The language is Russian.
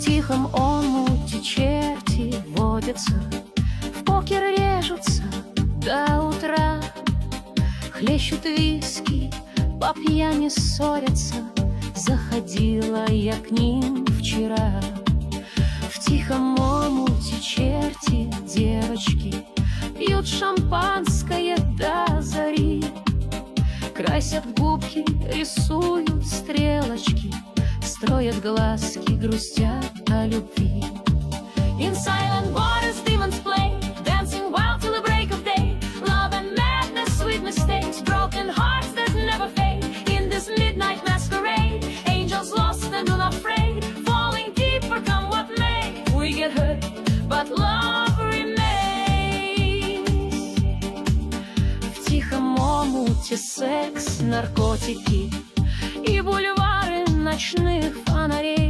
тихом омуте черти водятся, в покер режутся до утра, хлещут виски, по пьяни ссорятся. Заходила я к ним вчера. В тихом омуте черти девочки пьют шампанское до зари, красят губки, рисуют стрелочки, строят глазки, грустят о любви. In silent waters demons play, dancing wild till the break of day. Love and madness, sweet mistakes, broken hearts that never fade. In this midnight masquerade, angels lost and unafraid, falling deeper come what may. We get hurt, but love remains. В тихом омуте секс, наркотики и бульвары ночных фонарей.